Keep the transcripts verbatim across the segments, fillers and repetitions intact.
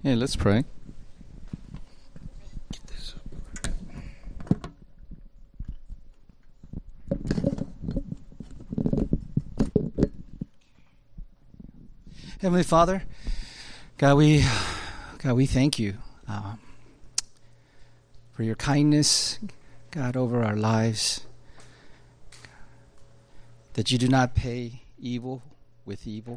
Hey, let's pray. Heavenly Father, God, we, God, we thank you um, for your kindness, God, over our lives. That you do not pay evil with evil,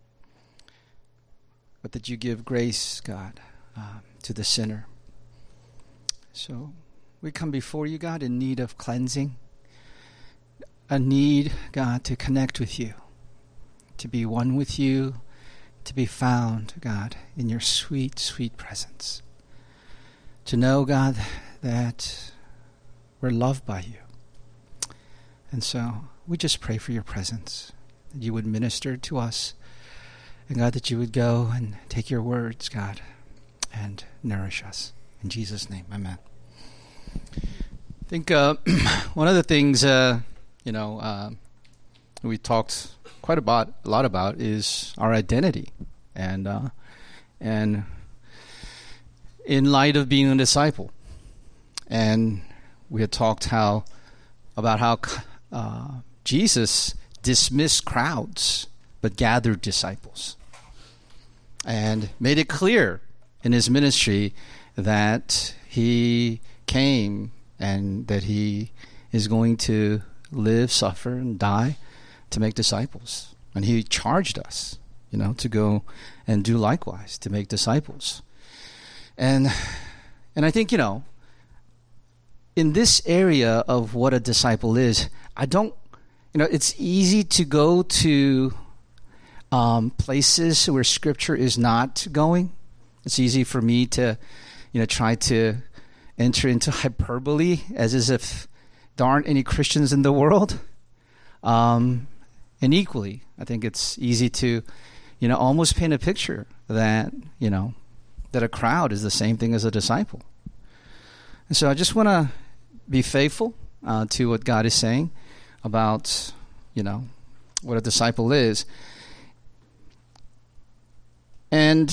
but that you give grace, God, uh, to the sinner. So we come before you, God, in need of cleansing, a need, God, to connect with you, to be one with you, to be found, God, in your sweet, sweet presence. To know, God, that we're loved by you. And so we just pray for your presence, that you would minister to us, and God, that you would go and take your words, God, and nourish us. In Jesus' name, amen. I think uh, one of the things, uh, you know, uh, we talked quite about, a lot about is our identity. And, uh, and in light of being a disciple, and we had talked how about how uh, Jesus dismissed crowds but gathered disciples, and made it clear in his ministry that he came and that he is going to live, suffer, and die to make disciples. And he charged us, you know, to go and do likewise, to make disciples. And and I think, you know, in this area of what a disciple is, I don't, you know, it's easy to go to um, places where Scripture is not going. It's easy for me to, you know, try to enter into hyperbole as, as if there aren't any Christians in the world. Um, and equally, I think it's easy to, you know, almost paint a picture that, you know, that a crowd is the same thing as a disciple. And so I just want to be faithful uh, to what God is saying about, you know, what a disciple is. And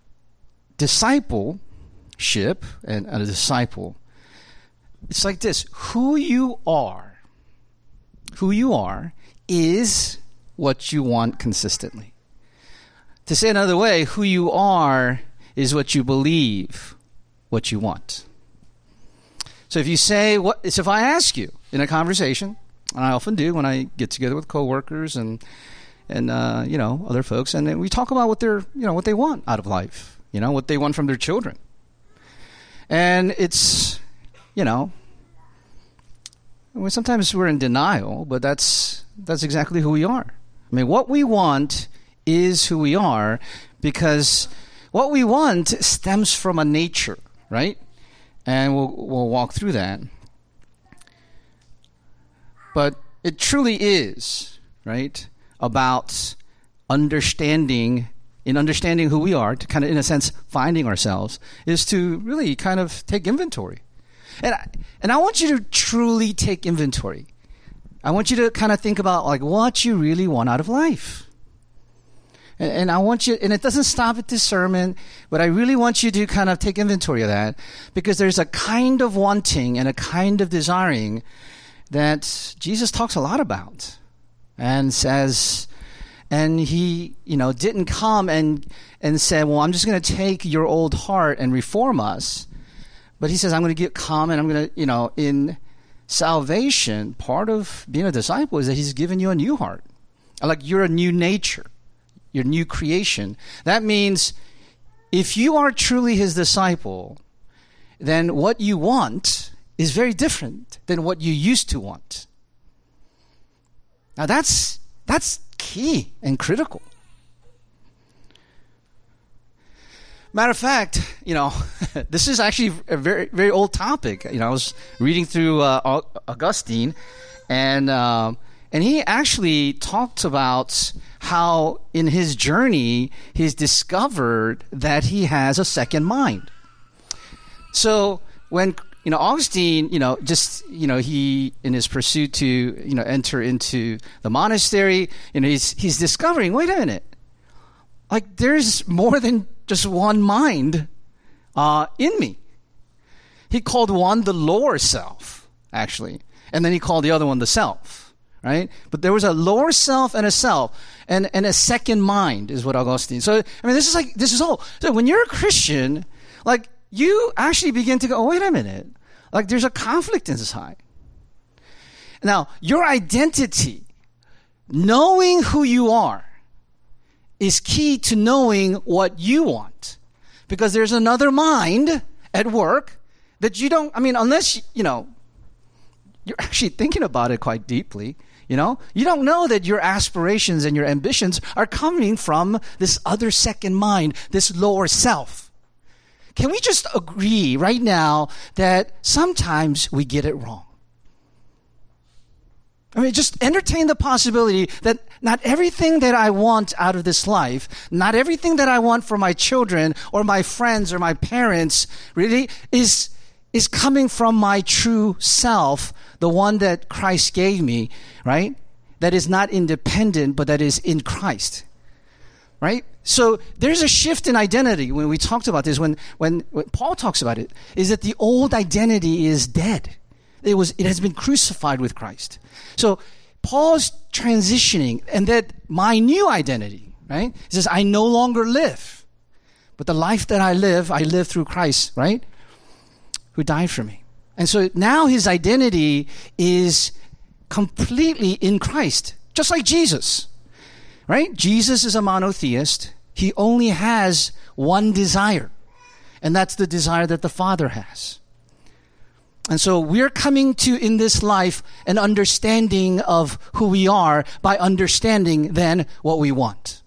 discipleship and a disciple, it's like this. Who you are, who you are is what you want consistently. To say another way, who you are is what you believe, what you want. So if you say, what, so if I ask you in a conversation, and I often do when I get together with coworkers and and uh, you know, other folks, and then we talk about what they're, you know, what they want out of life, you know, what they want from their children. And it's, you know, well, sometimes we're in denial, but that's that's exactly who we are. I mean, what we want is who we are, because what we want stems from a nature, right? And we'll we'll walk through that. But it truly is, right, about understanding, in understanding who we are, to kind of, in a sense, finding ourselves, is to really kind of take inventory. And I, and I want you to truly take inventory. I want you to kind of think about, like, what you really want out of life. And, and I want you, and it doesn't stop at this sermon, but I really want you to kind of take inventory of that, because there's a kind of wanting and a kind of desiring that Jesus talks a lot about, and says, and he, you know, didn't come and and say, well, I'm just going to take your old heart and reform us. But he says, I'm going to get come and I'm going to, you know, in salvation, part of being a disciple is that he's given you a new heart. Like, you're a new nature, you're a new creation. That means if you are truly his disciple, then what you want is very different than what you used to want. Now that's that's key and critical. Matter of fact, you know, this is actually a very, very old topic. You know, I was reading through uh, Augustine, and um, and he actually talked about how in his journey he's discovered that he has a second mind. So when, you know, Augustine, you know, just, you know, he, in his pursuit to, you know, enter into the monastery, you know, he's he's discovering, wait a minute, like, there's more than just one mind uh, in me. He called one the lower self, actually. And then he called the other one the self, right? But there was a lower self and a self, and, and a second mind is what Augustine. So, I mean, this is like, this is all. So when you're a Christian, like, you actually begin to go, oh, wait a minute. Like, there's a conflict inside. Now, your identity, knowing who you are, is key to knowing what you want. Because there's another mind at work that you don't, I mean, unless, you know, you're actually thinking about it quite deeply, you know, you don't know that your aspirations and your ambitions are coming from this other second mind, this lower self. Can we just agree right now that sometimes we get it wrong? I mean, just entertain the possibility that not everything that I want out of this life, not everything that I want for my children or my friends or my parents really is is coming from my true self, the one that Christ gave me, right? That is not independent, but that is in Christ, right? So there's a shift in identity when we talked about this, when, when, when Paul talks about it, is that the old identity is dead. It was, it has been crucified with Christ. So Paul's transitioning, and that my new identity, right? He says, I no longer live, but the life that I live, I live through Christ, right? Who died for me. And so now his identity is completely in Christ, just like Jesus, right? Jesus is a monotheist. He only has one desire, and that's the desire that the Father has. And so we're coming to, in this life, an understanding of who we are by understanding then what we want.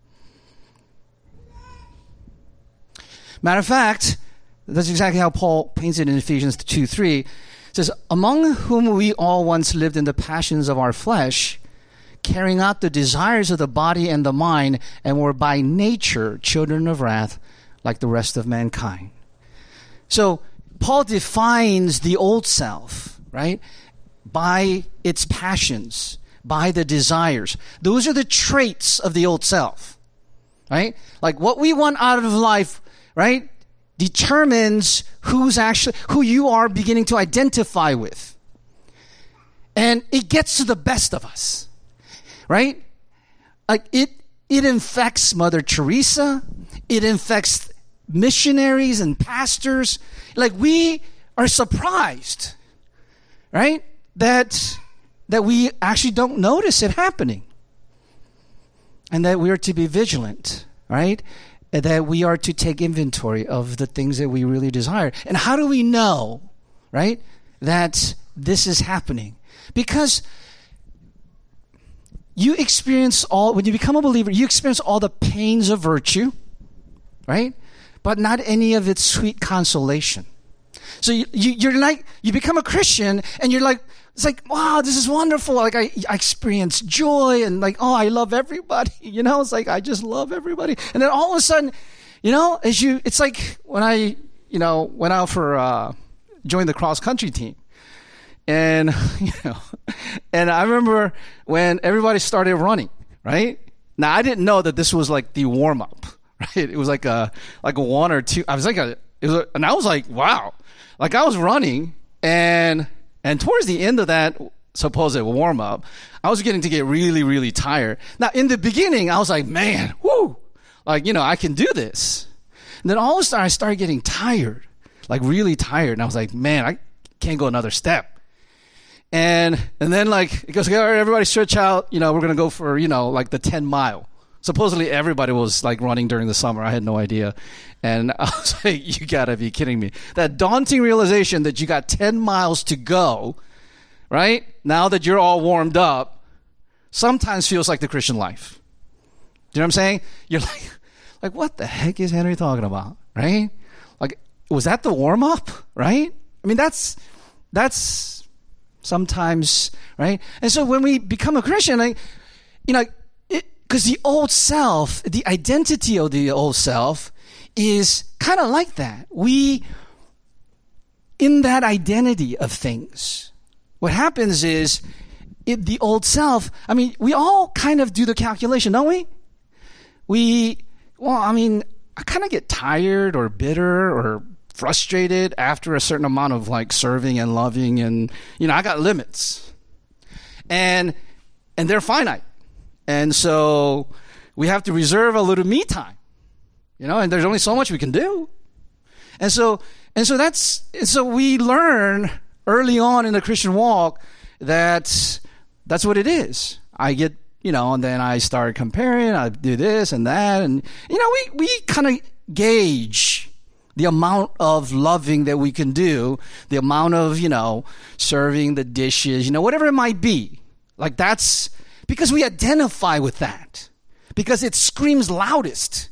Matter of fact, that's exactly how Paul paints it in Ephesians two three. It says, among whom we all once lived in the passions of our flesh, carrying out the desires of the body and the mind, and were by nature children of wrath like the rest of mankind. So Paul defines the old self, right, by its passions, by the desires. Those are the traits of the old self, right? Like what we want out of life, right, determines who's actually, who you are beginning to identify with. And it gets to the best of us, right? Like it, it infects Mother Teresa. It infects missionaries and pastors. Like we are surprised, right? That, that we actually don't notice it happening. And that we are to be vigilant, right? And that we are to take inventory of the things that we really desire. And how do we know, right, that this is happening? Because you experience all, when you become a believer, you experience all the pains of virtue, right? But not any of its sweet consolation. So you, you, you're like, you become a Christian and you're like, it's like, wow, this is wonderful. Like I, I experience joy and like, oh, I love everybody. You know, it's like, I just love everybody. And then all of a sudden, you know, as you, it's like when I, you know, went out for, uh, joined the cross country team. And, you know, and I remember when everybody started running, right? Now I didn't know that this was like the warm up, right? It was like a, like a one or two. I was like a, it was a, and I was like, wow, like I was running and, and towards the end of that supposed warm up, I was getting to get really, really tired. Now in the beginning, I was like, man, whoo, like, you know, I can do this. And then all of a sudden I started getting tired, like really tired. And I was like, man, I can't go another step. And, and then like, it goes, all right, everybody stretch out. You know, we're going to go for, you know, like the ten mile. Supposedly everybody was like running during the summer. I had no idea. And I was like, you gotta be kidding me. That daunting realization that you got ten miles to go, right? Now that you're all warmed up, sometimes feels like the Christian life. Do you know what I'm saying? You're like, like, what the heck is Henry talking about? Right? Like, was that the warm up? Right? I mean, that's, that's sometimes, right? And so when we become a Christian, like, you know, because the old self, the identity of the old self is kind of like that. We, in that identity of things, what happens is it, the old self, I mean, we all kind of do the calculation, don't we? We, well, I mean, I kind of get tired or bitter or frustrated after a certain amount of like serving and loving, and you know, I got limits. And and they're finite. And so we have to reserve a little me time. You know, and there's only so much we can do. And so and so that's and so we learn early on in the Christian walk that that's what it is. I get, you know, and then I start comparing, I do this and that, and you know, we we kind of gauge the amount of loving that we can do, the amount of, you know, serving the dishes, you know, whatever it might be. Like that's because we identify with that. Because it screams loudest.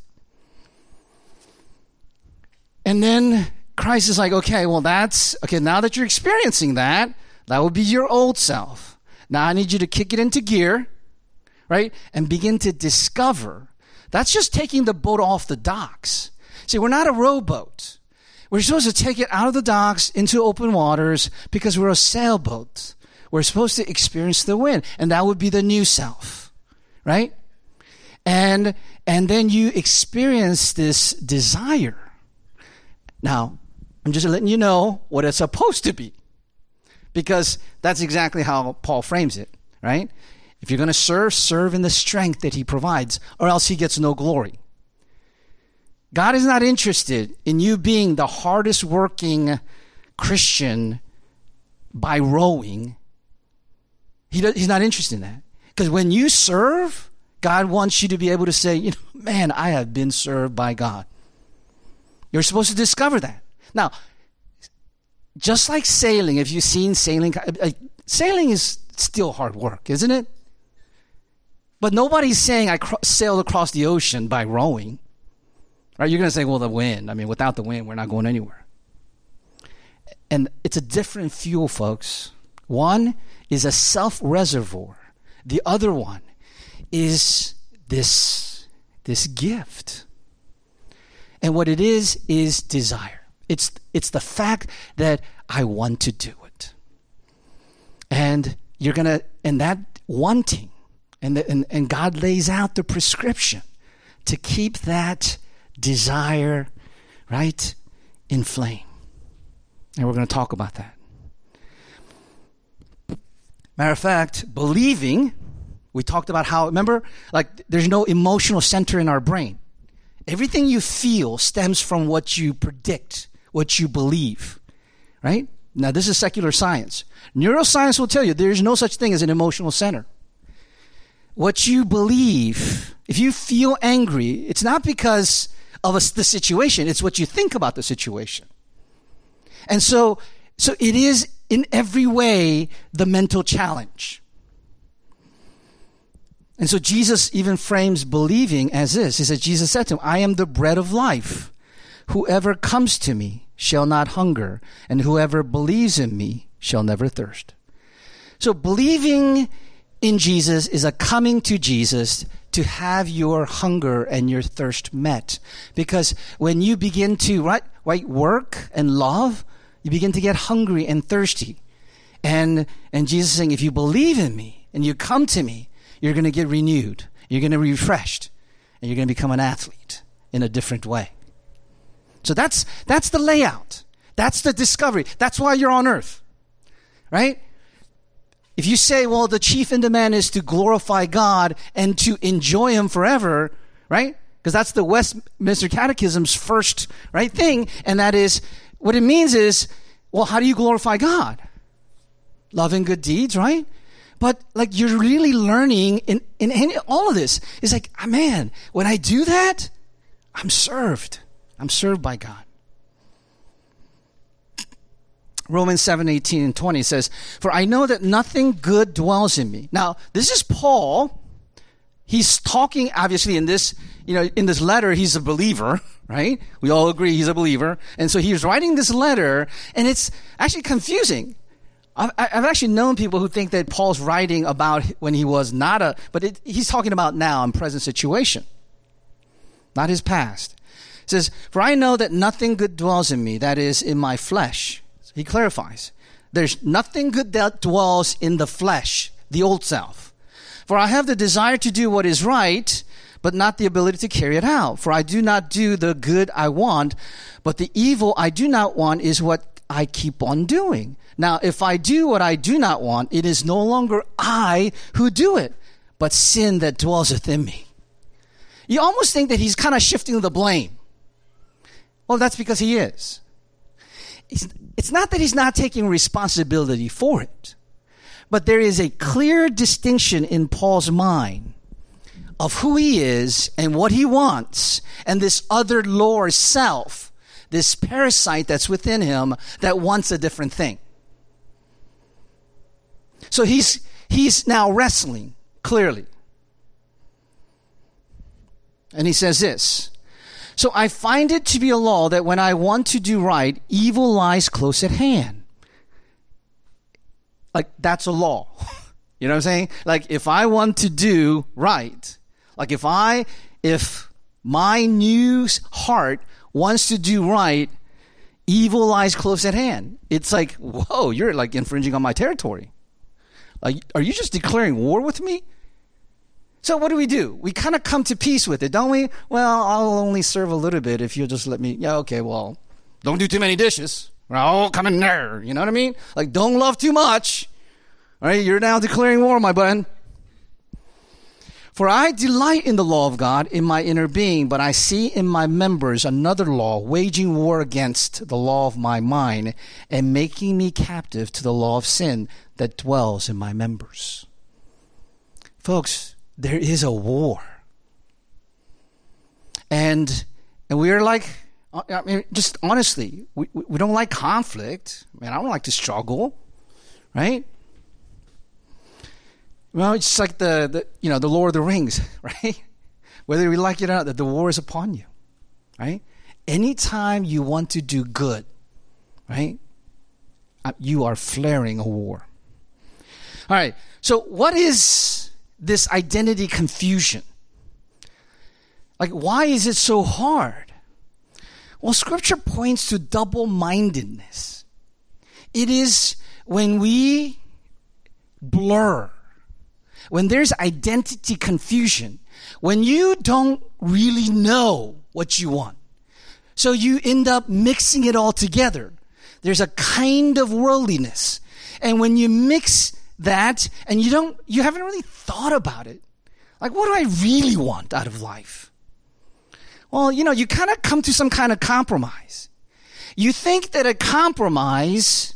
And then Christ is like, okay, well that's, okay, now that you're experiencing that, that would be your old self. Now I need you to kick it into gear, right? And begin to discover. That's just taking the boat off the docks. See, we're not a rowboat. We're supposed to take it out of the docks into open waters because we're a sailboat. We're supposed to experience the wind, and that would be the new self, right? And and then you experience this desire. Now, I'm just letting you know what it's supposed to be, because that's exactly how Paul frames it, right? If you're going to serve, serve in the strength that he provides, or else he gets no glory. God is not interested in you being the hardest working Christian by rowing. He does, he's not interested in that. Because when you serve, God wants you to be able to say, you know, man, I have been served by God. You're supposed to discover that. Now, just like sailing, if you've seen sailing, sailing is still hard work, isn't it? But nobody's saying I cro- sailed across the ocean by rowing. Right? You're going to say, well, the wind. I mean, without the wind, we're not going anywhere. And it's a different fuel, folks. One is a self-reservoir. The other one is this, this gift. And what it is, is desire. It's, it's the fact that I want to do it. And you're going to, and that wanting, and, the, and, and God lays out the prescription to keep that desire, right, in flame. And we're going to talk about that. Matter of fact, believing, we talked about how, remember, like there's no emotional center in our brain. Everything you feel stems from what you predict, what you believe, right? Now, this is secular science. Neuroscience will tell you there's no such thing as an emotional center. What you believe, if you feel angry, it's not because of a, the situation. It's what you think about the situation. And so, so it is in every way the mental challenge. And so Jesus even frames believing as this. He said, Jesus said to him, I am the bread of life. Whoever comes to me shall not hunger, and whoever believes in me shall never thirst. So believing in Jesus is a coming to Jesus to have your hunger and your thirst met. Because when you begin to right, right, work and love, you begin to get hungry and thirsty. And, and Jesus is saying, if you believe in me and you come to me, you're going to get renewed. You're going to be refreshed. And you're going to become an athlete in a different way. So that's, that's the layout. That's the discovery. That's why you're on earth. Right? If you say, well, the chief end of man is to glorify God and to enjoy him forever, right? Because that's the Westminster Catechism's first, right, thing. And that is, what it means is, well, how do you glorify God? Love and good deeds, right? But like you're really learning in, in any, all of this. It's like, oh, man, when I do that, I'm served. I'm served by God. Romans seven, eighteen and twenty says, for I know that nothing good dwells in me. Now, this is Paul. He's talking, obviously, in this, you know, in this letter, he's a believer, right? We all agree he's a believer. And so he's writing this letter, and it's actually confusing. I've, I've actually known people who think that Paul's writing about when he was not a, but it, he's talking about now in present situation, not his past. It says, for I know that nothing good dwells in me, that is, in my flesh. He clarifies, there's nothing good that dwells in the flesh, the old self. For I have the desire to do what is right, but not the ability to carry it out. For I do not do the good I want, but the evil I do not want is what I keep on doing. Now, if I do what I do not want, it is no longer I who do it, but sin that dwells within me. You almost think that he's kind of shifting the blame. Well, that's because he is. It's, it's not that he's not taking responsibility for it, but there is a clear distinction in Paul's mind of who he is and what he wants, and this other lower self, this parasite that's within him that wants a different thing. So he's he's now wrestling, clearly. And he says this, so I find it to be a law that when I want to do right, evil lies close at hand. Like, that's a law. You know what I'm saying? Like, if I want to do right, like if I, if my new heart wants to do right, evil lies close at hand. It's like, whoa, you're like infringing on my territory. Like, are you just declaring war with me? So what do we do? We kind of come to peace with it, don't we? Well, I'll only serve a little bit if you'll just let me. Yeah, okay, well, don't do too many dishes. Or I'll come in there. You know what I mean? Like, don't love too much. All right, you're now declaring war, my bud. For I delight in the law of God in my inner being, but I see in my members another law, waging war against the law of my mind and making me captive to the law of sin that dwells in my members. Folks, there is a war. And and we're like, I mean, just honestly, we, we don't like conflict. I mean, I don't like to struggle, right? Well, it's like the, the, you know, the Lord of the Rings, right? Whether we like it or not, that the war is upon you, right? Anytime you want to do good, right, you are flaring a war. All right, so what is this identity confusion? Like, why is it so hard? Well, Scripture points to double-mindedness. It is when we blur, when there's identity confusion, when you don't really know what you want. So you end up mixing it all together. There's a kind of worldliness. And when you mix that and you don't, you haven't really thought about it. Like, what do I really want out of life? Well, you know, you kind of come to some kind of compromise. You think that a compromise,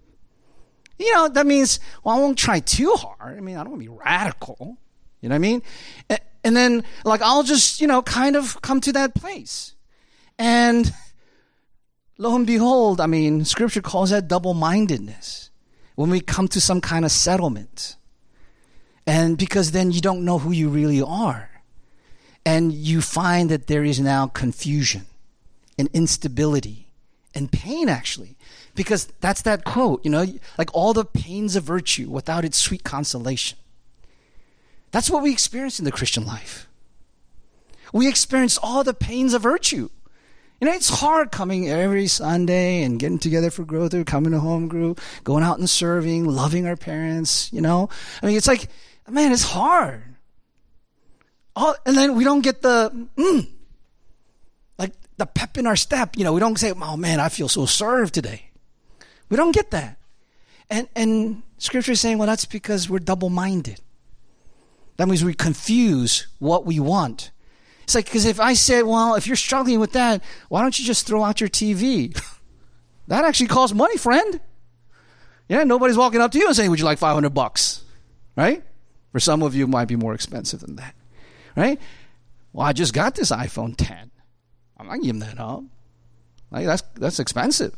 you know, that means, well, I won't try too hard. I mean, I don't want to be radical. You know what I mean? And then, like, I'll just, you know, kind of come to that place. And lo and behold, I mean, Scripture calls that double-mindedness. When we come to some kind of settlement. And because then you don't know who you really are. And you find that there is now confusion and instability and pain, actually. Because that's that quote, you know, like all the pains of virtue without its sweet consolation. That's what we experience in the Christian life. We experience all the pains of virtue. You know, it's hard coming every Sunday and getting together for growth, or coming to home group, going out and serving, loving our parents, you know. I mean, it's like, man, it's hard. All, and then we don't get the, mm, like the pep in our step. You know, we don't say, oh man, I feel so served today. We don't get that. And and Scripture is saying, well, that's because we're double-minded. That means we confuse what we want. It's like, because if I said, well, if you're struggling with that, why don't you just throw out your T V? That actually costs money, friend. Yeah, nobody's walking up to you and saying, would you like five hundred bucks? Right? For some of you, it might be more expensive than that. Right? Well, I just got this iPhone ten. I'm not giving that up. Like, that's that's expensive.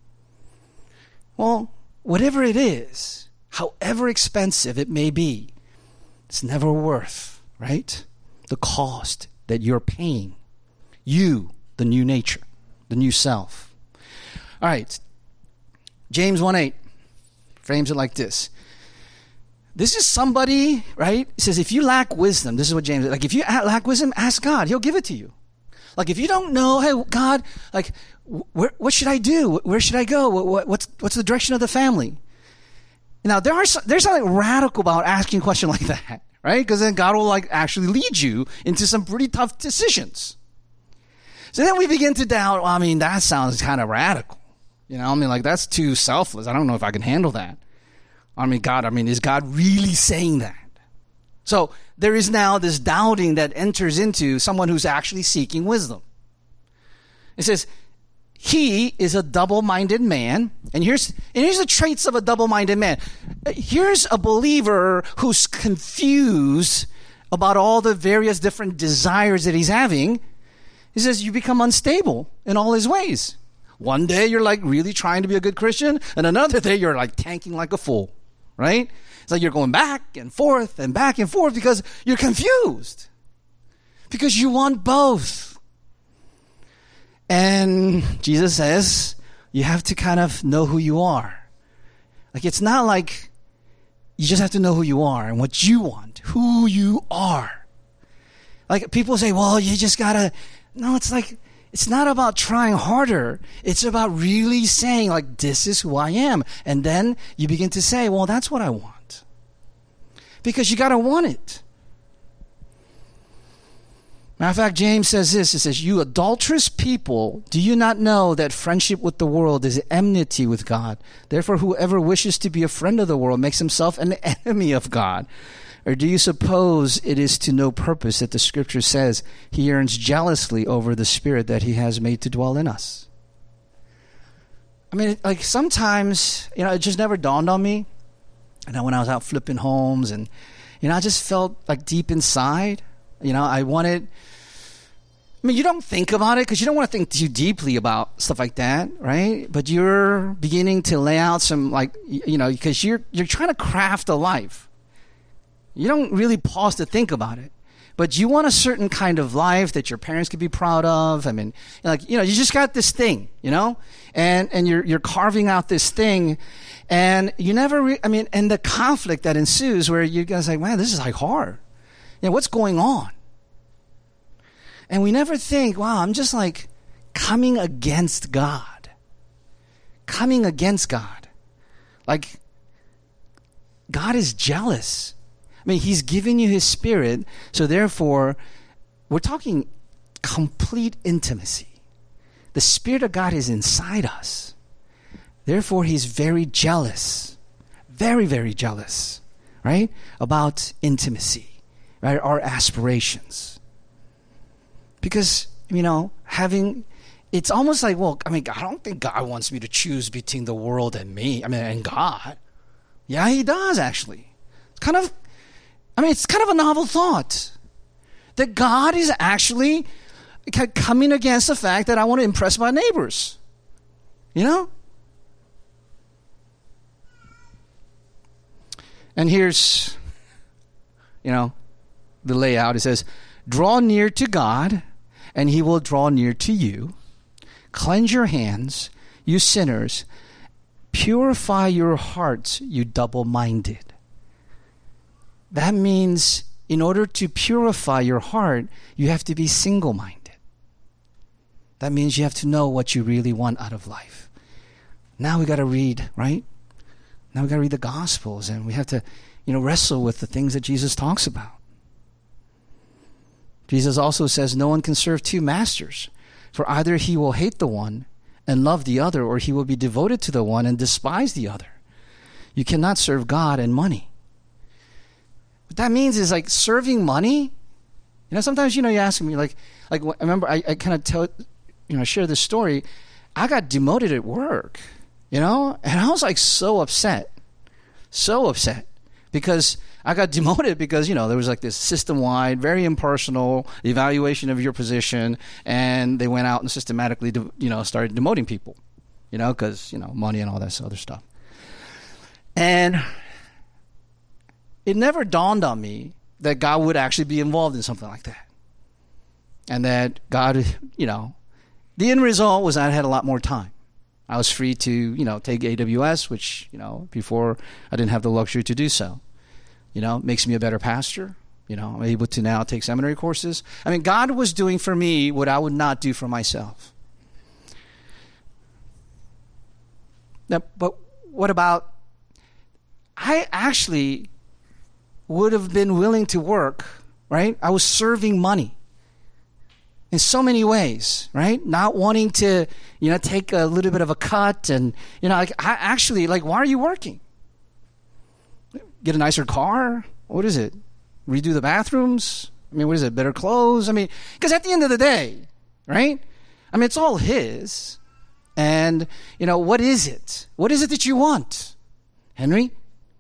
Well, whatever it is, however expensive it may be, it's never worth, right, the cost that you're paying. You, the new nature, the new self. All right. James one eight frames it like this. This is somebody, right? It says, if you lack wisdom, this is what James, like, if you lack wisdom, ask God. He'll give it to you. Like, if you don't know, hey, God, like, where, what should I do? Where should I go? What, what, what's, what's the direction of the family? Now, there are some, there's something radical about asking a question like that, right? Because then God will like actually lead you into some pretty tough decisions. So then we begin to doubt, well, I mean, that sounds kind of radical. You know, I mean, like, that's too selfless. I don't know if I can handle that. I mean, God, I mean, is God really saying that? So there is now this doubting that enters into someone who's actually seeking wisdom. It says, he is a double-minded man. And here's, and here's the traits of a double-minded man. Here's a believer who's confused about all the various different desires that he's having. He says, you become unstable in all his ways. One day you're like really trying to be a good Christian, and another day you're like tanking like a fool, right? It's like you're going back and forth and back and forth because you're confused. Because you want both. And Jesus says, you have to kind of know who you are. Like, it's not like you just have to know who you are and what you want, who you are. Like, people say, well, you just gotta, no, it's like, it's not about trying harder. It's about really saying, like, this is who I am. And then you begin to say, well, that's what I want. Because you gotta want it. Matter of fact, James says this. It says, you adulterous people, do you not know that friendship with the world is enmity with God? Therefore, whoever wishes to be a friend of the world makes himself an enemy of God. Or do you suppose it is to no purpose that the scripture says he yearns jealously over the spirit that he has made to dwell in us? I mean, like, sometimes, you know, it just never dawned on me. And then when I was out flipping homes and, you know, I just felt like deep inside, you know, I wanted, I mean, you don't think about it because you don't want to think too deeply about stuff like that, right? But you're beginning to lay out some, like, you know, because you're you're trying to craft a life. You don't really pause to think about it. But you want a certain kind of life that your parents could be proud of. I mean, like, you know, you just got this thing, you know, and, and you're, you're carving out this thing, and you never, re- I mean, and the conflict that ensues where you guys are like, man, this is like hard. You know, what's going on? And we never think, wow, I'm just like coming against God. Coming against God. Like, God is jealous. I mean, he's given you his spirit, so therefore, we're talking complete intimacy. The Spirit of God is inside us. Therefore, he's very jealous, very, very jealous, right, about intimacy, right, our aspirations. Because, you know, having, it's almost like, well, I mean, I don't think God wants me to choose between the world and me, I mean, and God. Yeah, he does, actually. It's kind of, I mean, it's kind of a novel thought that God is actually coming against the fact that I want to impress my neighbors. You know? And here's, you know, the layout. It says, draw near to God, and he will draw near to you. Cleanse your hands, you sinners. Purify your hearts, you double-minded. That means in order to purify your heart, you have to be single-minded. That means you have to know what you really want out of life. Now we got to read, right? Now we got to read the Gospels, and we have to, you know, wrestle with the things that Jesus talks about. Jesus also says no one can serve two masters, for either he will hate the one and love the other, or he will be devoted to the one and despise the other. You cannot serve God and money. What that means is, like, serving money. You know, sometimes, you know, you ask me, like, like I remember I, I kind of tell, you know, share this story. I got demoted at work, you know, and I was like so upset, so upset because I got demoted because, you know, there was like this system-wide, very impersonal evaluation of your position, and they went out and systematically, de- you know, started demoting people, you know, because, you know, money and all that other stuff. And it never dawned on me that God would actually be involved in something like that. And that God, you know, the end result was I had a lot more time. I was free to, you know, take A W S, which, you know, before I didn't have the luxury to do so. You know, makes me a better pastor. You know, I'm able to now take seminary courses. I mean, God was doing for me what I would not do for myself. Now, but what about, I actually would have been willing to work, right? I was serving money in so many ways, right? Not wanting to, you know, take a little bit of a cut and, you know, like, I actually, like, why are you working? Get a nicer car? What is it? Redo the bathrooms? I mean, what is it? Better clothes? I mean, because at the end of the day, right? I mean, it's all his. And, you know, what is it? What is it that you want, Henry?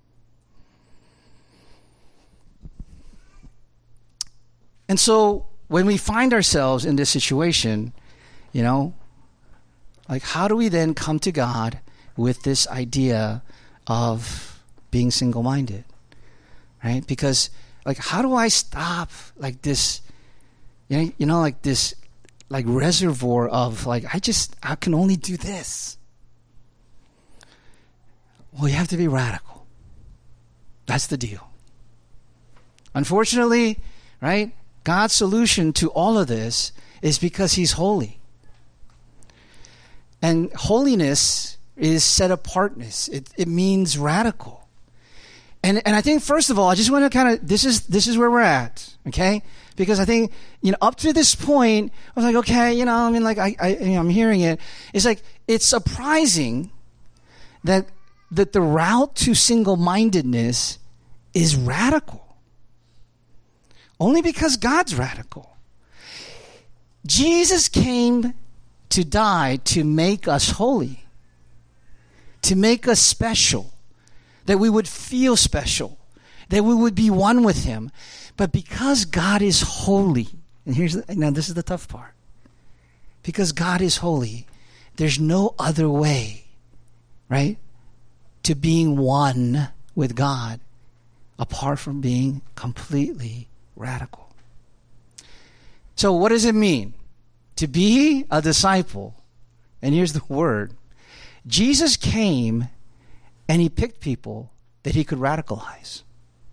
And so when we find ourselves in this situation, you know, like, how do we then come to God with this idea of being single-minded, right? Because, like, how do I stop, like, this, you know, you know, like this, like, reservoir of, like, I just, I can only do this. Well, you have to be radical. That's the deal. Unfortunately, right, God's solution to all of this is because he's holy. And holiness is set apartness. It, it means radical. And and I think, first of all, I just want to kind of, this is this is where we're at, okay? Because I think, you know, up to this point, I was like, okay, you know, I mean, like, I, I you know, I'm hearing it. It's like, it's surprising that that the route to single-mindedness is radical. Only because God's radical. Jesus came to die to make us holy, to make us special, that we would feel special, that we would be one with him. But because God is holy, and here's the, now this is the tough part. Because God is holy, there's no other way, right, to being one with God apart from being completely radical. So what does it mean to be a disciple? And here's the word. Jesus came and he picked people that he could radicalize.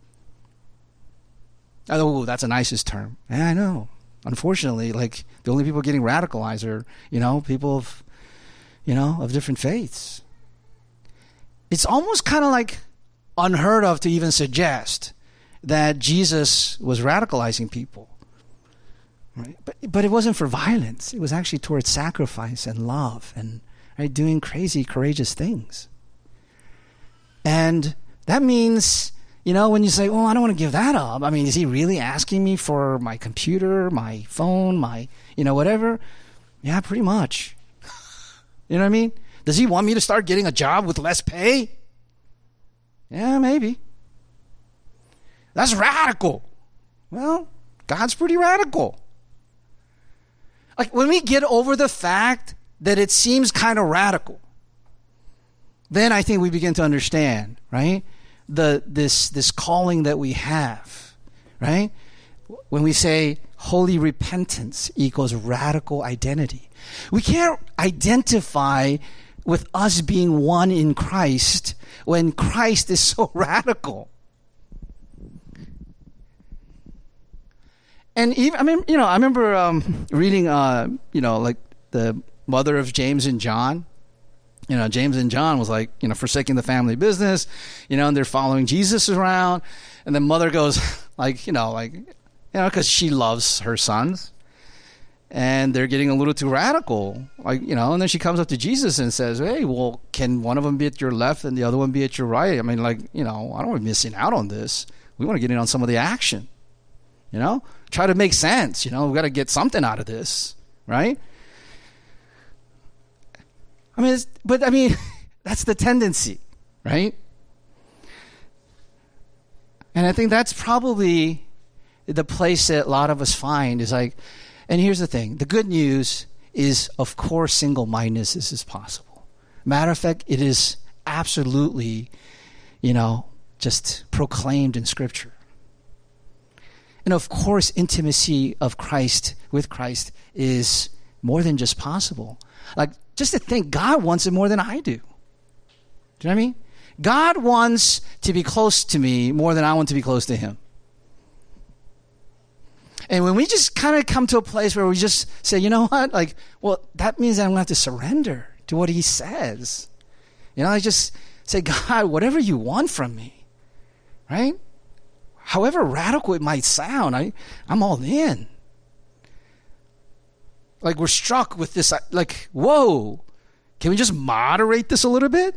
Oh, that's the nicest term. Yeah, I know. Unfortunately, like, the only people getting radicalized are, you know, people of, you know, of different faiths. It's almost kind of like unheard of to even suggest that Jesus was radicalizing people. Right? But but it wasn't for violence. It was actually towards sacrifice and love and, right, doing crazy, courageous things. And that means, you know, when you say, oh, I don't want to give that up. I mean, is he really asking me for my computer, my phone, my, you know, whatever? Yeah, pretty much. You know what I mean? Does he want me to start getting a job with less pay? Yeah, maybe. That's radical. Well, God's pretty radical. Like, when we get over the fact that it seems kind of radical, then I think we begin to understand, right? The this this calling that we have, right? When we say holy repentance equals radical identity. We can't identify with us being one in Christ when Christ is so radical. And even, I mean, you know, I remember um, reading, uh, you know, like the mother of James and John. You know, James and John was like, you know, forsaking the family business, you know, and they're following Jesus around. And the mother goes, like, you know, like, you know, because she loves her sons. And they're getting a little too radical, like, you know, and then she comes up to Jesus and says, hey, well, can one of them be at your left and the other one be at your right? I mean, like, you know, I don't want to be missing out on this. We want to get in on some of the action, you know, try to make sense. You know, we've got to get something out of this, right? I mean, it's, but I mean, that's the tendency, right? And I think that's probably the place that a lot of us find is like, and here's the thing. The good news is, of course, single-mindedness is possible. Matter of fact, it is absolutely, you know, just proclaimed in Scripture. And of course, intimacy of Christ with Christ is more than just possible. Like, just to think, God wants it more than I do. Do you know what I mean? God wants to be close to me more than I want to be close to him. And when we just kind of come to a place where we just say, you know what? Like, well, that means that I'm going to have to surrender to what he says. You know, I just say, God, whatever you want from me, right? however radical it might sound, I, I'm all in. Like we're struck with this, like, whoa, can we just moderate this a little bit?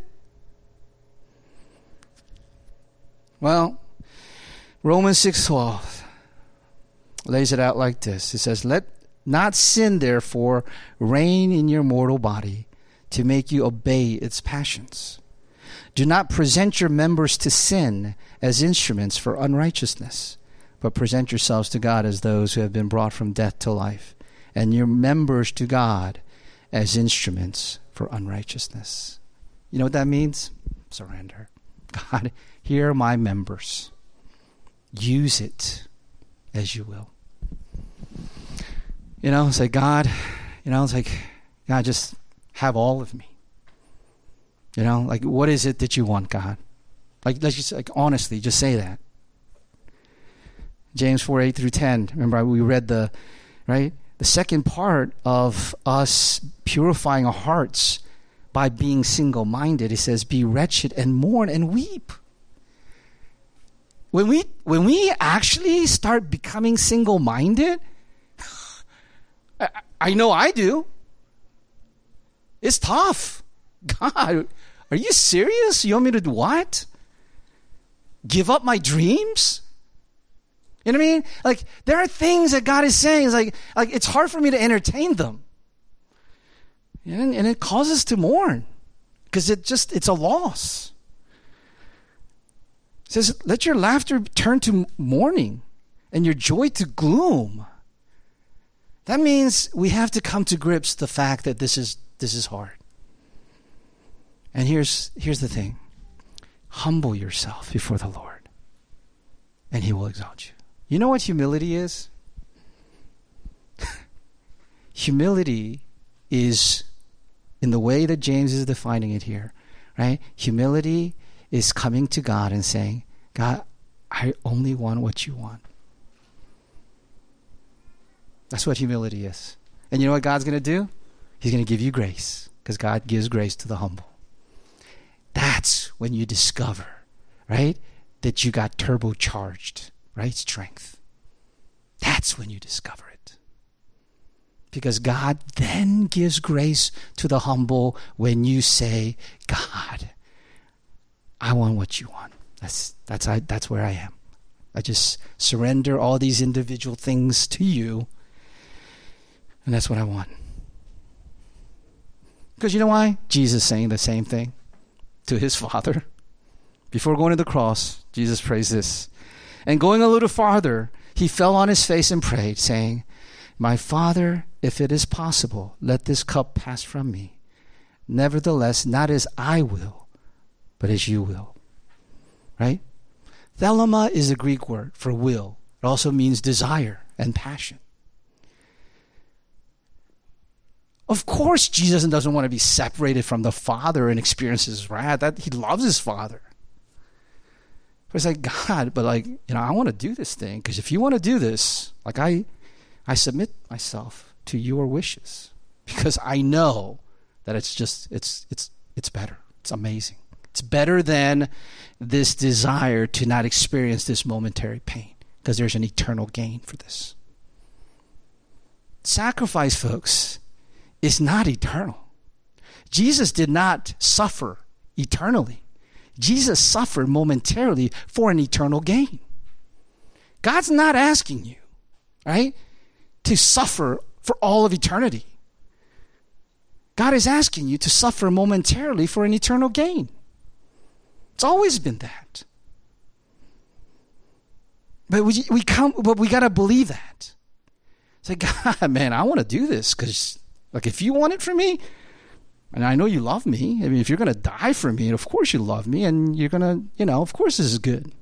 Well, Romans six twelve lays it out like this. It says, let not sin, therefore, reign in your mortal body to make you obey its passions. Do not present your members to sin as instruments for unrighteousness, but present yourselves to God as those who have been brought from death to life, and your members to God as instruments for unrighteousness. You know what that means? Surrender. God, here are my members. Use it as you will. You know, it's like, God, you know, it's like, God, just have all of me. You know, like, what is it that you want, God? Like, let's just, like, honestly, just say that. James four, eight through ten. Remember, we read the, right? The second part of us purifying our hearts by being single-minded. It says, be wretched and mourn and weep. When we, when we actually start becoming single-minded, I, I know I do. It's tough. God, are you serious? You want me to do what? Give up my dreams? You know what I mean? Like, there are things that God is saying. It's like, like it's hard for me to entertain them. And, and it causes us to mourn. Because it just, it's a loss. It says, let your laughter turn to mourning and your joy to gloom. That means we have to come to grips with the fact that this is this is hard. And here's here's the thing. Humble yourself before the Lord, and He will exalt you. You know what humility is? Humility is, in the way that James is defining it here, right? Humility is coming to God and saying, God, I only want what you want. That's what humility is. And you know what God's going to do? He's going to give you grace, because God gives grace to the humble. That's when you discover, right, that you got turbocharged, right, strength. That's when you discover it. Because God then gives grace to the humble when you say, God, I want what you want. That's that's I, that's where I am. I just surrender all these individual things to you, and that's what I want. Because you know why? Jesus saying the same thing to his Father. Before going to the cross, Jesus prays this. And going a little farther, he fell on his face and prayed, saying, my Father, if it is possible, let this cup pass from me. Nevertheless, not as I will, but as you will. Right? Thelema is a Greek word for will. It also means desire and passion. Of course, Jesus doesn't want to be separated from the Father and experience his wrath. That he loves his Father. But it's like, God, but like, you know, I want to do this thing, because if you want to do this, like I, I submit myself to your wishes, because I know that it's just, it's, it's, it's better. It's amazing. It's better than this desire to not experience this momentary pain, because there's an eternal gain for this. Sacrifice, folks, is not eternal. Jesus did not suffer eternally. Jesus suffered momentarily for an eternal gain. God's not asking you, right, to suffer for all of eternity. God is asking you to suffer momentarily for an eternal gain. It's always been that. But we we come, but we got to believe that. It's like, God, man, I want to do this, because like, if you want it from me, and I know you love me. I mean, if you're going to die for me, of course you love me, and you're going to, you know, of course this is good.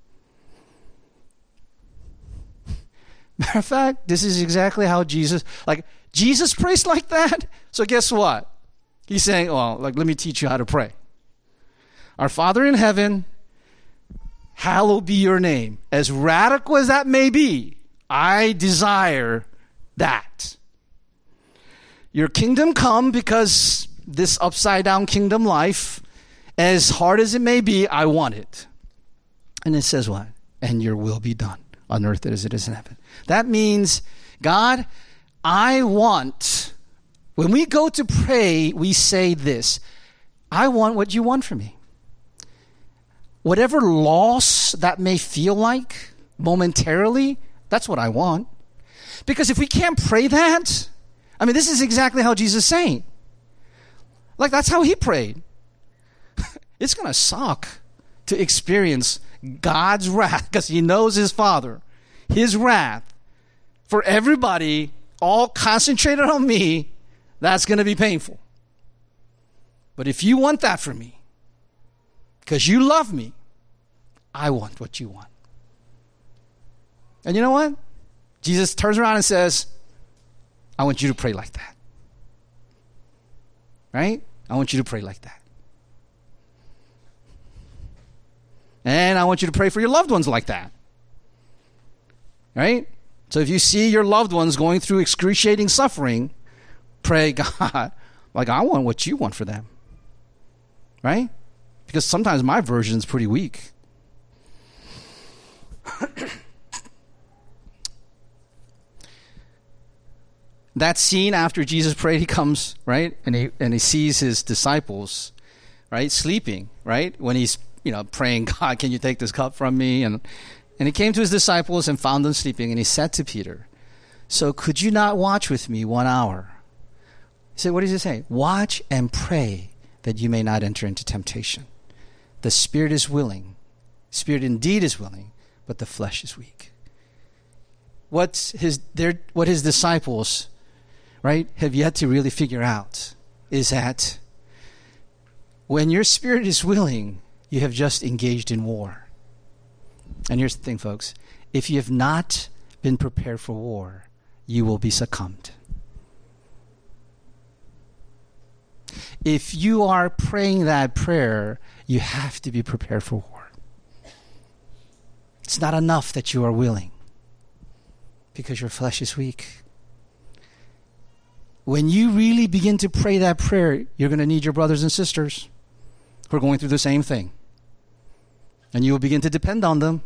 Matter of fact, this is exactly how Jesus, like, Jesus prays like that. So guess what? He's saying, well, like, let me teach you how to pray. Our Father in heaven, hallowed be your name. As radical as that may be, I desire that. Your kingdom come, because this upside down kingdom life, as hard as it may be, I want it. And it says what? and your will be done on earth as it is in heaven. That means, God, I want, when we go to pray, we say this, I want what you want for me. Whatever loss that may feel like momentarily, that's what I want. Because if we can't pray that, I mean, this is exactly how Jesus is saying. Like, that's how he prayed. It's going to suck to experience God's wrath because he knows his Father, his wrath for everybody, all concentrated on me. That's going to be painful. But if you want that for me, because you love me, I want what you want. And you know what? Jesus turns around and says, I want you to pray like that. Right? I want you to pray like that. And I want you to pray for your loved ones like that. Right? So if you see your loved ones going through excruciating suffering, pray, God, like I want what you want for them. Right? Because sometimes my version is pretty weak. That scene after Jesus prayed, he comes, right? And he and he sees his disciples, right, sleeping, right? When he's, you know, praying, God, can you take this cup from me? And and he came to his disciples and found them sleeping, and he said to Peter, so could you not watch with me one hour? He said, what does he say? Watch and pray that you may not enter into temptation. The spirit is willing. Spirit indeed is willing, but the flesh is weak. What's his, their, what his disciples, right, have yet to really figure out is that when your spirit is willing, you have just engaged in war. And here's the thing, folks. If you have not been prepared for war, you will be succumbed. If you are praying that prayer, you have to be prepared for war. It's not enough that you are willing, because your flesh is weak. When you really begin to pray that prayer, you're going to need your brothers and sisters who are going through the same thing. And you will begin to depend on them.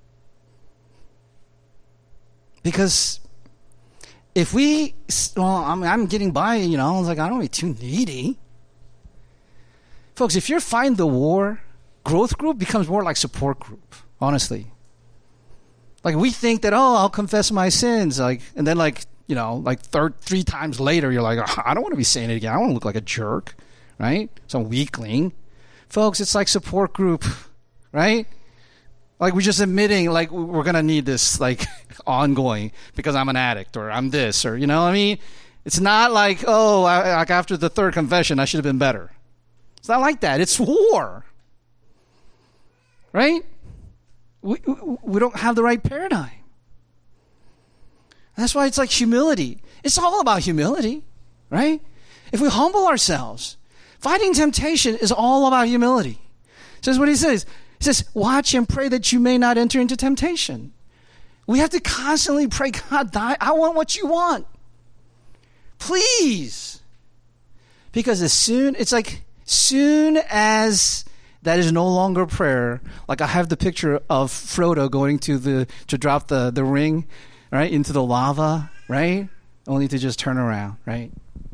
Because if we, well, I'm, I'm getting by, you know, I was like, I don't want to be too needy. Folks, if you're fighting the war, growth group becomes more like support group, honestly. Like we think that, oh, I'll confess my sins, like, and then like, you know, like third, three times later, you're like, oh, I don't want to be saying it again. I don't want to look like a jerk, right? Some weakling. Folks, it's like support group, right? Like we're just admitting, like we're going to need this, like ongoing because I'm an addict or I'm this or, you know what I mean? It's not like, oh, I, like after the third confession, I should have been better. It's not like that. It's war, right? We, we don't have the right paradigm. That's why it's like humility. It's all about humility, right? If we humble ourselves, fighting temptation is all about humility. Says what he says. He says, watch and pray that you may not enter into temptation. We have to constantly pray, God, I want what you want. Please. Because as soon, it's like, soon as that is no longer prayer, like I have the picture of Frodo going to the to drop the, the ring, right, into the lava, right? Only to just turn around, right?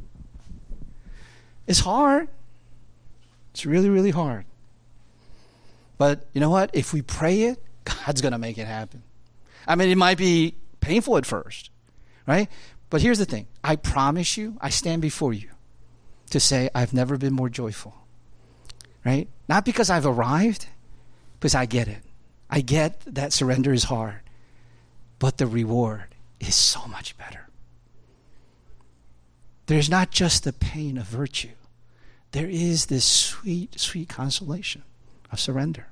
It's hard. It's really, really hard. But you know what? If we pray it, God's going to make it happen. I mean, it might be painful at first, right? But here's the thing. I promise you, I stand before you to say I've never been more joyful, right? Not because I've arrived, because I get it. I get that surrender is hard, but the reward is so much better. There's not just the pain of virtue. There is this sweet, sweet consolation of surrender.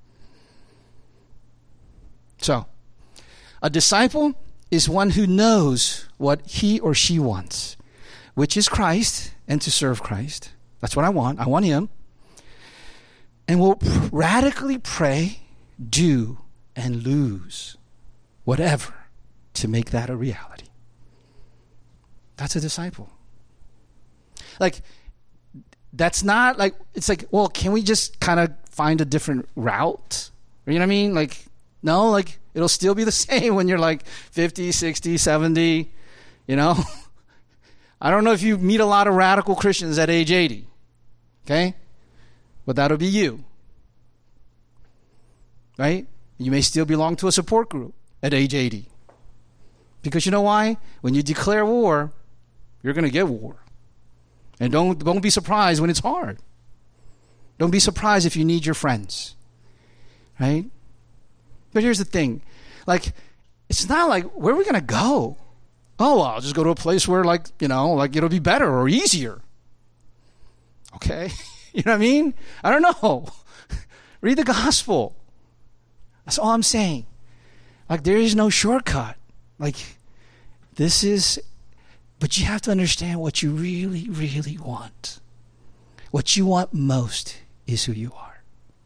So, a disciple is one who knows what he or she wants, which is Christ and to serve Christ. That's what I want. I want him. And will radically pray, do, and lose whatever to make that a reality. That's a disciple. Like, that's not like, it's like, well, can we just kind of find a different route? You know what I mean? Like, No, like it'll still be the same when you're like fifty, sixty, seventy, you know. I don't know if you meet a lot of radical Christians at age eighty, okay? But that'll be you, right? You may still belong to a support group at age eighty. Because you know why? When you declare war, you're going to get war. And don't, don't be surprised when it's hard. Don't be surprised if you need your friends, right? But here's the thing. Like, it's not like, where are we going to go? Oh, well, I'll just go to a place where, like, you know, like it'll be better or easier. Okay? You know what I mean? I don't know. Read the gospel. That's all I'm saying. Like, there is no shortcut. Like, this is, but you have to understand what you really, really want. What you want most is who you are.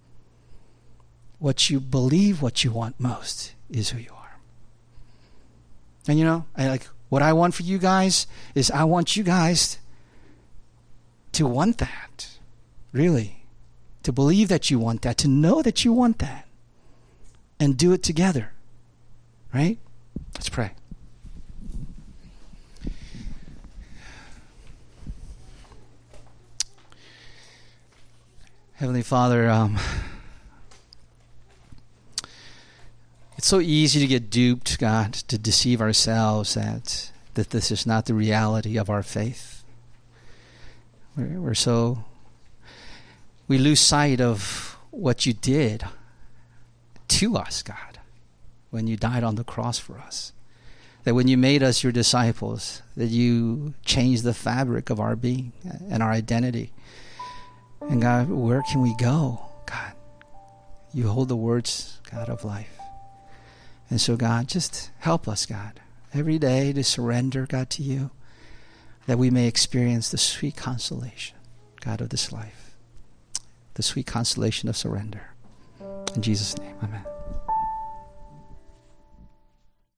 What you believe what you want most is who you are. And you know, I like what I want for you guys is I want you guys to want that. Really. To believe that you want that, to know that you want that. And do it together. Right? Let's pray. Heavenly Father, um, it's so easy to get duped, God, to deceive ourselves that that this is not the reality of our faith. We're, we're so, we lose sight of what you did to us, God, when you died on the cross for us. That when you made us your disciples, that you changed the fabric of our being and our identity. And God, where can we go? God, you hold the words, God, of life. And so, God, just help us, God, every day to surrender, God, to you, that we may experience the sweet consolation, God, of this life, the sweet consolation of surrender. In Jesus' name, amen.